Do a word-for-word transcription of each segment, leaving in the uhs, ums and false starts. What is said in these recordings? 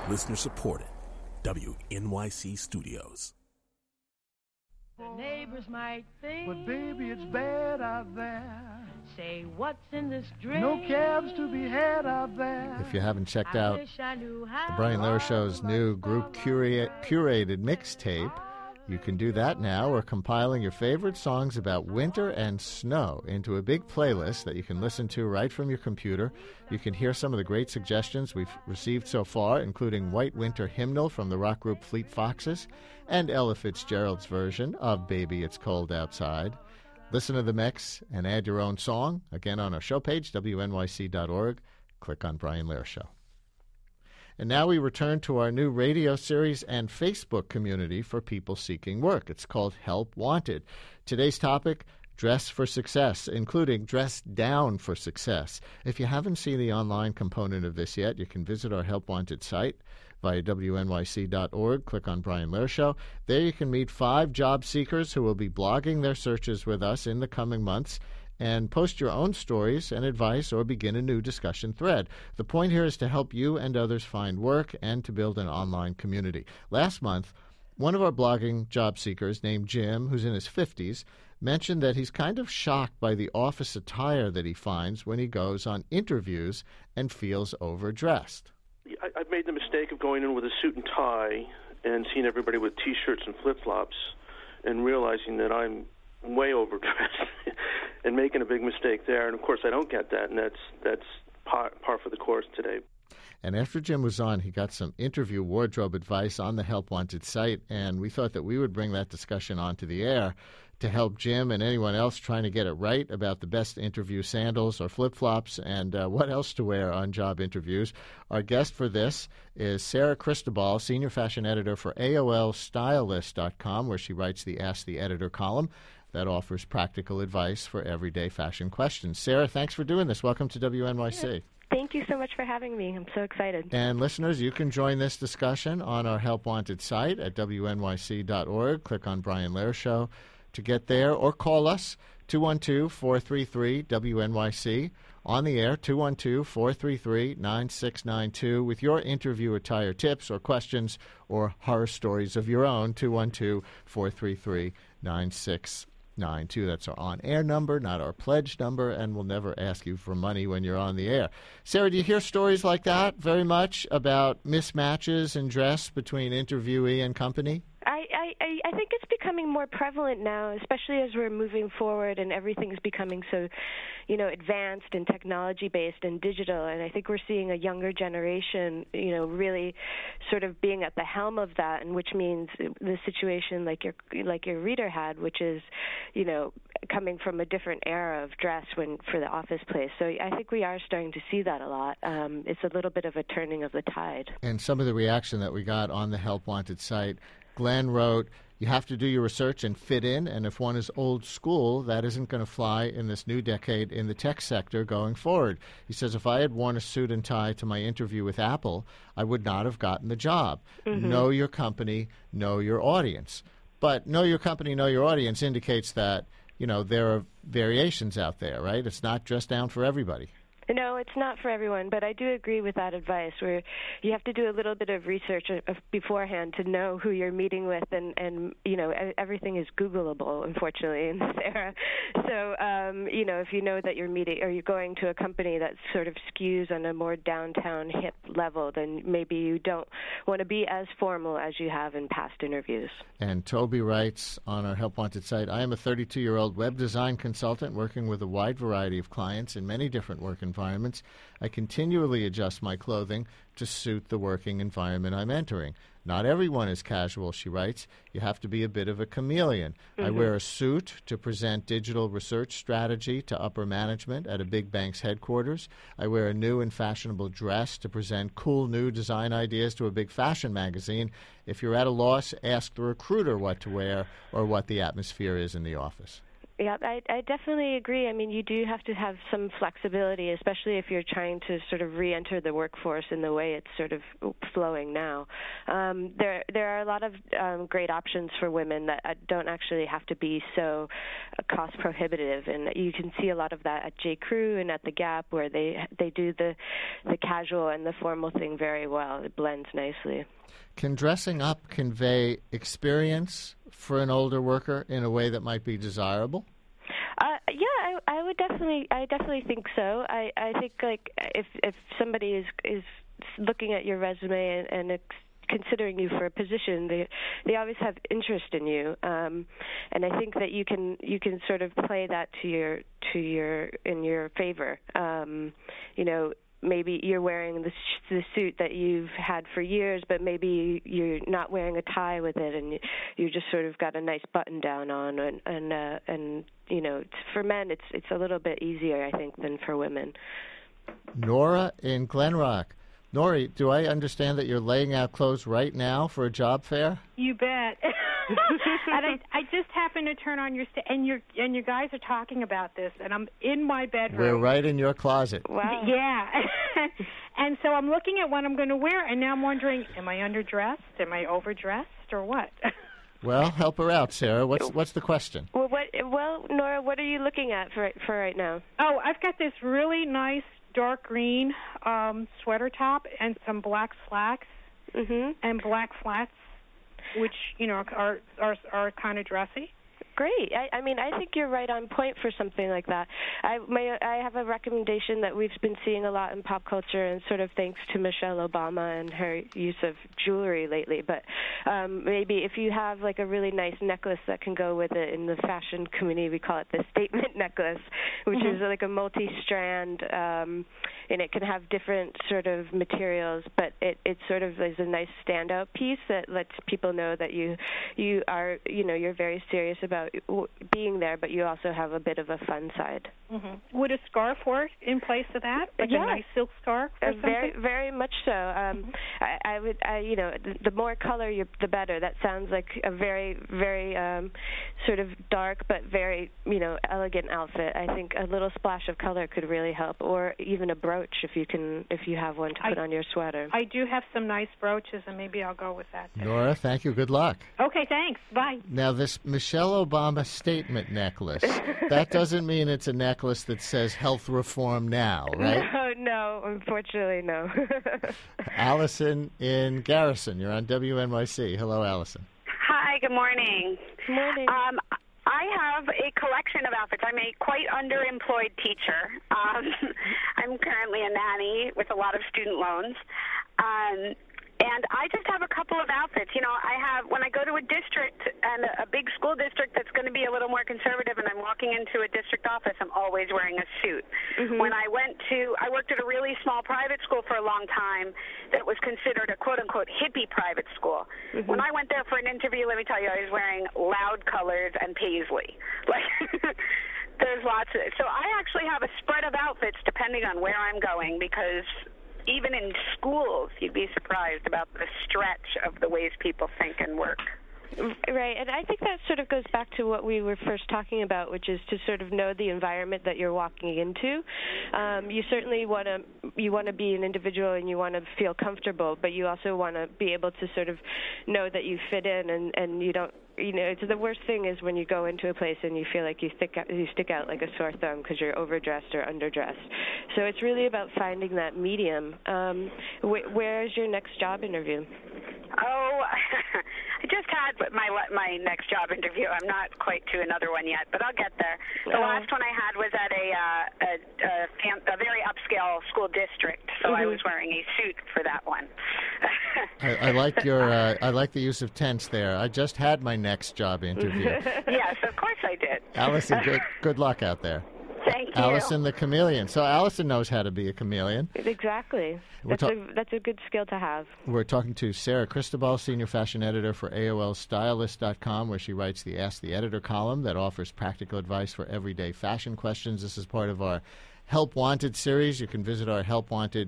Listener supported. W N Y C Studios. The neighbors might think, but baby, it's bad out there. Say, what's in this drink? No cabs to be had out there. If you haven't checked out the Brian Lehrer Show's new group cura- curated mixtape, you can do that now. We're compiling your favorite songs about winter and snow into a big playlist that you can listen to right from your computer. You can hear some of the great suggestions we've received so far, including White Winter Hymnal from the rock group Fleet Foxes and Ella Fitzgerald's version of Baby It's Cold Outside. Listen to the mix and add your own song. Again, on our show page, W N Y C dot org. Click on Brian Lehrer Show. And now we return to our new radio series and Facebook community for people seeking work. It's called Help Wanted. Today's topic, Dress for Success, including Dress Down for Success. If you haven't seen the online component of this yet, you can visit our Help Wanted site via W N Y C dot org. Click on Brian Lehrer Show. There you can meet five job seekers who will be blogging their searches with us in the coming months, and post your own stories and advice or begin a new discussion thread. The point here is to help you and others find work and to build an online community. Last month, one of our blogging job seekers named Jim, who's in his fifties, mentioned that he's kind of shocked by the office attire that he finds when he goes on interviews and feels overdressed. I, I've made the mistake of going in with a suit and tie and seeing everybody with T-shirts and flip-flops and realizing that I'm way overdressed and making a big mistake there. And, of course, I don't get that, and that's that's par, par for the course today. And after Jim was on, he got some interview wardrobe advice on the Help Wanted site, and we thought that we would bring that discussion onto the air to help Jim and anyone else trying to get it right about the best interview sandals or flip-flops and uh, what else to wear on job interviews. Our guest for this is Sarah Cristobal, Senior Fashion Editor for A O L Stylist dot com, where she writes the Ask the Editor column that offers practical advice for everyday fashion questions. Sarah, thanks for doing this. Welcome to W N Y C. Thank you so much for having me. I'm so excited. And listeners, you can join this discussion on our Help Wanted site at W N Y C dot org. Click on Brian Lehrer Show to get there, or call us, two one two, four three three, W N Y C. On the air, two one two, four three three, nine six nine two, with your interview attire tips or questions or horror stories of your own, two one two, four three three, nine six nine two. That's our on-air number, not our pledge number, and we'll never ask you for money when you're on the air. Sarah, do you hear stories like that very much about mismatches in dress between interviewee and company? I, I, I think it's becoming more prevalent now, especially as we're moving forward and everything's becoming so, you know, advanced and technology-based and digital. And I think we're seeing a younger generation, you know, really sort of being at the helm of that, and which means the situation like your like your reader had, which is, you know, coming from a different era of dress when for the office place. So I think we are starting to see that a lot. Um, it's a little bit of a turning of the tide. And some of the reaction that we got on the Help Wanted site, Glenn wrote, you have to do your research and fit in, and if one is old school, that isn't going to fly in this new decade in the tech sector going forward. He says, if I had worn a suit and tie to my interview with Apple, I would not have gotten the job. Mm-hmm. Know your company, know your audience. But know your company, know your audience indicates that, you know, there are variations out there, right? It's not dressed down for everybody. No, it's not for everyone, but I do agree with that advice where you have to do a little bit of research beforehand to know who you're meeting with, and, and you know, everything is Googleable, unfortunately, in this era. So, um, you know, if you know that you're meeting or you're going to a company that sort of skews on a more downtown hip level, then maybe you don't want to be as formal as you have in past interviews. And Toby writes on our Help Wanted site, I am a thirty-two-year-old web design consultant working with a wide variety of clients in many different work environments. environments. I continually adjust my clothing to suit the working environment I'm entering. Not everyone is casual, she writes. You have to be a bit of a chameleon. Mm-hmm. I wear a suit to present digital research strategy to upper management at a big bank's headquarters. I wear a new and fashionable dress to present cool new design ideas to a big fashion magazine. If you're at a loss, ask the recruiter what to wear or what the atmosphere is in the office. Yeah, I, I definitely agree. I mean, you do have to have some flexibility, especially if you're trying to sort of re-enter the workforce in the way it's sort of flowing now. Um, there, there are a lot of um, great options for women that don't actually have to be so cost prohibitive, and you can see a lot of that at J. Crew and at the Gap, where they they do the the casual and the formal thing very well. It blends nicely. Can dressing up convey experience for an older worker in a way that might be desirable? Uh, yeah, I, I would definitely, I definitely think so. I, I think like if if somebody is is looking at your resume and, and ex- considering you for a position, they they always have interest in you, um, and I think that you can you can sort of play that to your to your in your favor. Um, you know. Maybe you're wearing the, the suit that you've had for years, but maybe you're not wearing a tie with it, and you, you just sort of got a nice button down on, and and uh, and you know, it's, for men, it's it's a little bit easier, I think, than for women. Nora in Glen Rock. Nori, do I understand that you're laying out clothes right now for a job fair? You bet. And I, I just happened to turn on your st- and your and you guys are talking about this, and I'm in my bedroom. We're right in your closet. Wow. Yeah. And so I'm looking at what I'm going to wear, and now I'm wondering, am I underdressed? Am I overdressed, or what? Well, help her out, Sarah. What's what's the question? Well, what? Well, Nora, what are you looking at for for right now? Oh, I've got this really nice dark green um, sweater top and some black slacks mm-hmm. and black flats, which you know are are are kind of dressy. Great. I, I mean, I think you're right on point for something like that. I may, I have a recommendation that we've been seeing a lot in pop culture, and sort of thanks to Michelle Obama and her use of jewelry lately. But um, maybe if you have like a really nice necklace that can go with it, in the fashion community we call it the statement necklace, which mm-hmm. is like a multi-strand, um, and it can have different sort of materials, but it, it sort of is a nice standout piece that lets people know that you you are, you know, you're very serious about being there, but you also have a bit of a fun side. Mm-hmm. Would a scarf work in place of that? Like yeah. a nice silk scarf or uh, something? Very, very much so. Um, mm-hmm. I, I would, I, you know, the, the more color, you, the better. That sounds like a very, very um, sort of dark but very, you know, elegant outfit. I think a little splash of color could really help, or even a brooch if you can, if you have one to put I, on your sweater. I do have some nice brooches, and maybe I'll go with that too. Nora, thank you. Good luck. Okay, thanks. Bye. Now, this Michelle Obama statement necklace, that doesn't mean it's a necklace that says health reform now, right? No, no, unfortunately, no. Allison in Garrison, you're on W N Y C. Hello, Allison. Hi, good morning. Good morning. Um, I have a collection of outfits. I'm a quite underemployed teacher. Um, I'm currently a nanny with a lot of student loans. Um, And I just have a couple of outfits. You know, I have, when I go to a district and a, a big school district that's going to be a little more conservative, and I'm walking into a district office, I'm always wearing a suit. Mm-hmm. When I went to, I worked at a really small private school for a long time that was considered a quote-unquote hippie private school. Mm-hmm. When I went there for an interview, let me tell you, I was wearing loud colors and paisley. Like, there's lots of, so I actually have a spread of outfits depending on where I'm going, because even in schools, you'd be surprised about the stretch of the ways people think and work. Right, and I think that sort of goes back to what we were first talking about, which is to sort of know the environment that you're walking into. Um, you certainly want to you want to be an individual, and you want to feel comfortable, but you also want to be able to sort of know that you fit in, and, and you don't. You know, it's the worst thing is when you go into a place and you feel like you stick out, you stick out like a sore thumb because you're overdressed or underdressed. So it's really about finding that medium. Um, wh- where is your next job interview? Oh, I just had my my next job interview. I'm not quite to another one yet, but I'll get there. The uh, last one I had was at a uh, a, a, fam- a very upscale school district, so mm-hmm. I was wearing a suit for that one. I, I like your uh, I like the use of tense there. I just had my next job interview. Yes, of course I did. Allison, good good luck out there. Thank you. Allison the chameleon. So Allison knows how to be a chameleon. Exactly. That's, ta- a, that's a good skill to have. We're talking to Sarah Cristobal, Senior Fashion Editor for A O L Stylist dot com, where she writes the Ask the Editor column that offers practical advice for everyday fashion questions. This is part of our Help Wanted series. You can visit our Help Wanted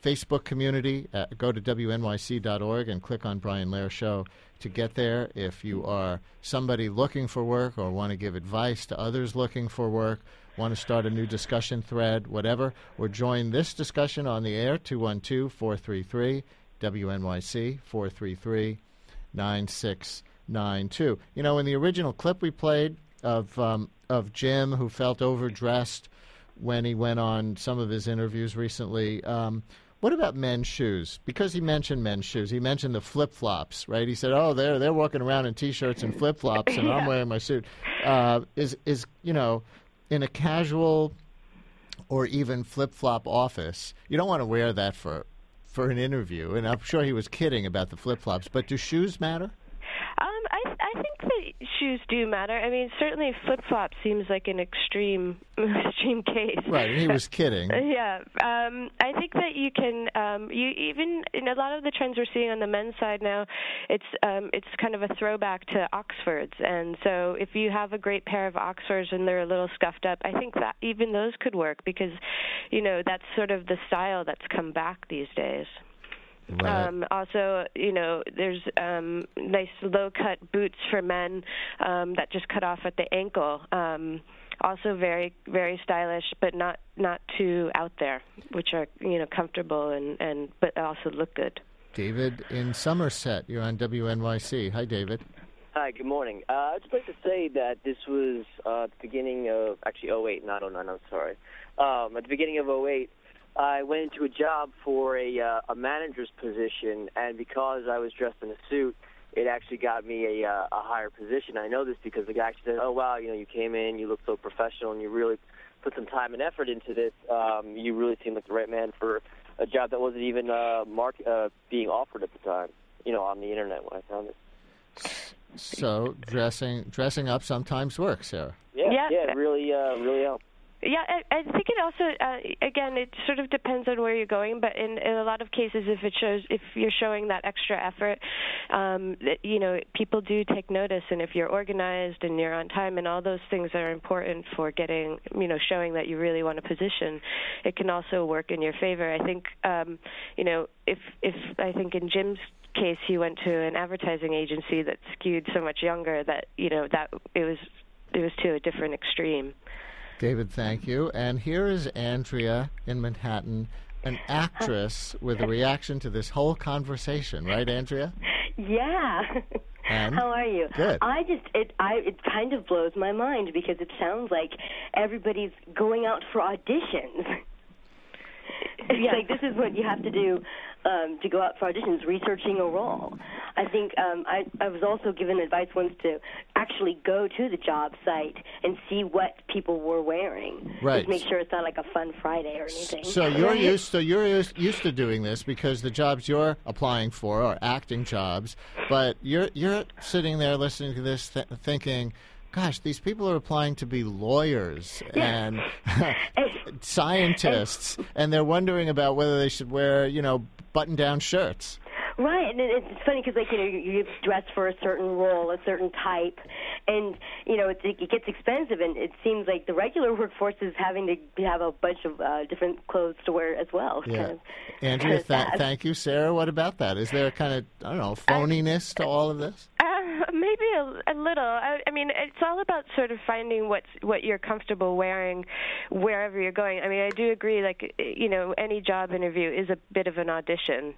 Facebook community. Uh, go to W N Y C dot org and click on Brian Lehrer Show to get there. If you are somebody looking for work or want to give advice to others looking for work, want to start a new discussion thread, whatever, or join this discussion on the air, two one two, four three three, W N Y C, four three three, nine six nine two. You know, in the original clip we played of um, of Jim, who felt overdressed when he went on some of his interviews recently, um, what about men's shoes? Because he mentioned men's shoes. He mentioned the flip-flops, right? He said, oh, they're, they're walking around in T-shirts and flip-flops, and yeah. I'm wearing my suit. Uh, is, is you know, in a casual or even flip-flop office, you don't want to wear that for for an interview. And I'm sure he was kidding about the flip-flops. But do shoes matter? Um, I I think that shoes do matter. I mean, certainly flip-flop seems like an extreme extreme case. Right, and he was kidding. Yeah. Um, I think that you can, um, you even, in a lot of the trends we're seeing on the men's side now, it's um, it's kind of a throwback to Oxfords. And so if you have a great pair of Oxfords and they're a little scuffed up, I think that even those could work because, you know, that's sort of the style that's come back these days. Right. Um, also, you know, there's um, nice low-cut boots for men um, that just cut off at the ankle. Um, also very, very stylish, but not, not too out there, which are, you know, comfortable and, and but also look good. David in Somerset, you're on W N Y C. Hi, David. Hi, good morning. Uh, I'd just like to say that this was uh, the beginning of, actually oh eight, not oh nine, I'm sorry. Um, at the beginning of oh eight, I went into a job for a uh, a manager's position, and because I was dressed in a suit, it actually got me a, uh, a higher position. I know this because the guy actually said, oh, wow, you know, you came in, you look so professional, and you really put some time and effort into this. Um, you really seem like the right man for a job that wasn't even uh, mark, uh, being offered at the time, you know, on the Internet when I found it. So dressing dressing up sometimes works, Sarah. Yeah, yeah, yeah it really, uh, really helped. Yeah, I, I think it also, uh, again, it sort of depends on where you're going, but in, in a lot of cases, if it shows, if you're showing that extra effort, um, that, you know, people do take notice, and if you're organized and you're on time and all those things are important for getting, you know, showing that you really want a position, it can also work in your favor. I think, um, you know, if, if I think in Jim's case, he went to an advertising agency that skewed so much younger that, you know, that it was, it was to a different extreme. David, thank you. And here is Andrea in Manhattan, an actress with a reaction to this whole conversation. Right, Andrea? Yeah. And? How are you? Good. I just, it, I, it kind of blows my mind because it sounds like everybody's going out for auditions. It's yeah. like this is what you have to do um, to go out for auditions, researching a role. I think um, I, I was also given advice once to actually go to the job site and see what people were wearing. Right. Just make sure it's not like a fun Friday or anything. So you're used, so you're used, used to doing this because the jobs you're applying for are acting jobs, but you're you're sitting there listening to this, th- thinking, gosh, these people are applying to be lawyers and scientists, and they're wondering about whether they should wear, you know, button-down shirts. Right, and it's funny because, like, you know, you, you dress for a certain role, a certain type, and, you know, it, it gets expensive, and it seems like the regular workforce is having to have a bunch of uh, different clothes to wear as well. Yeah. Kind of, Andrea, th- kind of thank you. Sarah, what about that? Is there a kind of, I don't know, phoniness to all of this? Uh, maybe a, a little. I, I mean, it's all about sort of finding what's, what you're comfortable wearing wherever you're going. I mean, I do agree, like, you know, any job interview is a bit of an audition.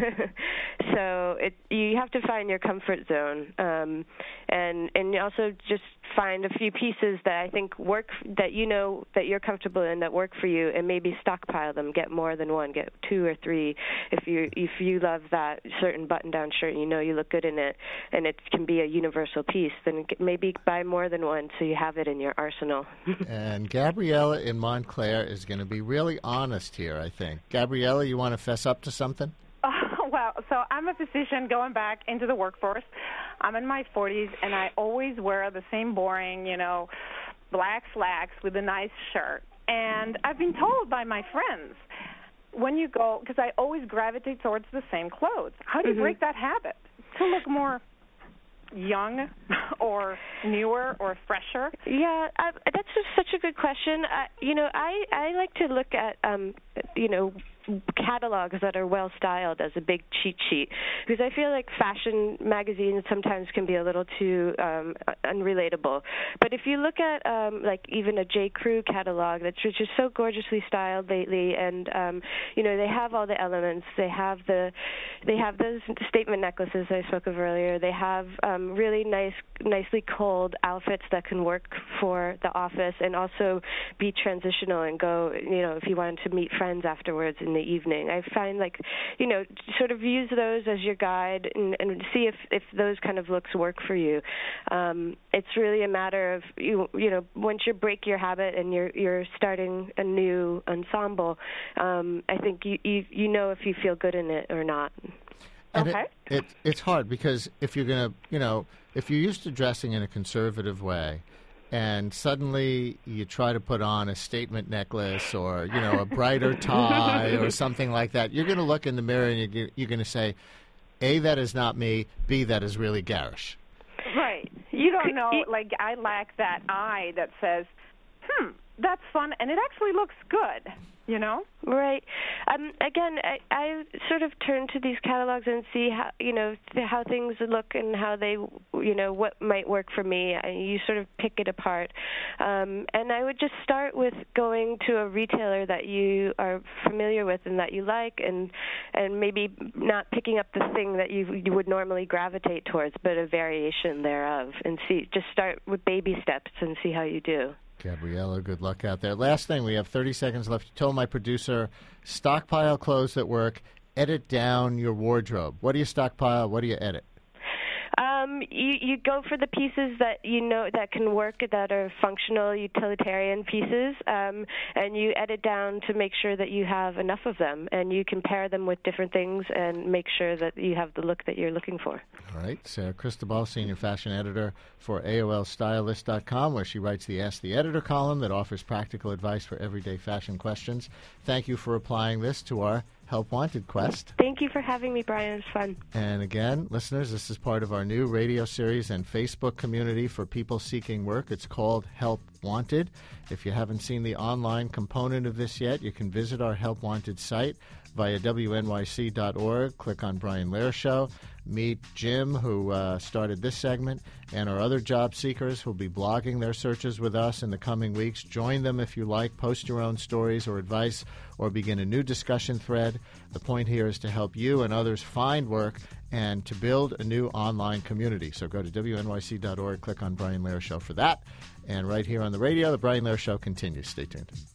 So it, you have to find your comfort zone, um, and and also just find a few pieces that I think work, that you know that you're comfortable in, that work for you, and maybe stockpile them. Get more than one. Get two or three. If you if you love that certain button-down shirt, and you know you look good in it, and it can be a universal piece, then maybe buy more than one so you have it in your arsenal. And Gabriella in Montclair is going to be really honest here, I think. Gabriella, you want to fess up to something? Oh, well, so I'm a physician going back into the workforce. I'm in my forties, and I always wear the same boring, you know, black slacks with a nice shirt. And I've been told by my friends, when you go, because I always gravitate towards the same clothes. How do you mm-hmm. break that habit to look more young or newer or fresher? Yeah, I, that's just such a good question. I, you know, I, I like to look at, um, you know, catalogs that are well styled as a big cheat sheet, because I feel like fashion magazines sometimes can be a little too um, unrelatable. But if you look at um, like even a J. Crew catalog that's just so gorgeously styled lately, and um, you know they have all the elements. They have the they have those statement necklaces I spoke of earlier. They have um, really nice, nicely culled outfits that can work for the office and also be transitional and go, you know, if you wanted to meet friends afterwards in the evening. I find like, you know, sort of use those as your guide and, and see if, if those kind of looks work for you. Um, it's really a matter of, you you know, once you break your habit and you're you're starting a new ensemble, um, I think you, you, you know if you feel good in it or not. And okay. It, it, it's hard because if you're going to, you know, if you're used to dressing in a conservative way, and suddenly you try to put on a statement necklace or, you know, a brighter tie or something like that, you're going to look in the mirror and you're, you're going to say, A, that is not me, B, that is really garish. Right. You don't know, like, I lack that eye that says, hmm, that's fun, and it actually looks good. You know, right? Um, again, I, I sort of turn to these catalogs and see how you know how things look and how they, you know, what might work for me. I, you sort of pick it apart, um, and I would just start with going to a retailer that you are familiar with and that you like, and and maybe not picking up the thing that you you would normally gravitate towards, but a variation thereof, and see. Just start with baby steps and see how you do. Gabriella, good luck out there. Last thing, we have thirty seconds left. You told my producer, stockpile clothes that work, edit down your wardrobe. What do you stockpile? What do you edit? Um, you, you go for the pieces that you know that can work, that are functional, utilitarian pieces, um, and you edit down to make sure that you have enough of them, and you compare them with different things and make sure that you have the look that you're looking for. All right. Sarah Cristobal, Senior Fashion Editor for A O L Stylist dot com, where she writes the Ask the Editor column that offers practical advice for everyday fashion questions. Thank you for applying this to our Help Wanted quest. Thank you for having me, Brian. It was fun. And again, listeners, this is part of our new radio series and Facebook community for people seeking work. It's called Help Wanted. If you haven't seen the online component of this yet, you can visit our Help Wanted site via W N Y C dot org. Click on Brian Lehrer Show. Meet Jim, who uh, started this segment, and our other job seekers who will be blogging their searches with us in the coming weeks. Join them if you like. Post your own stories or advice or begin a new discussion thread. The point here is to help you and others find work and to build a new online community. So go to W N Y C dot org, click on Brian Lehrer Show for that. And right here on the radio, the Brian Lehrer Show continues. Stay tuned.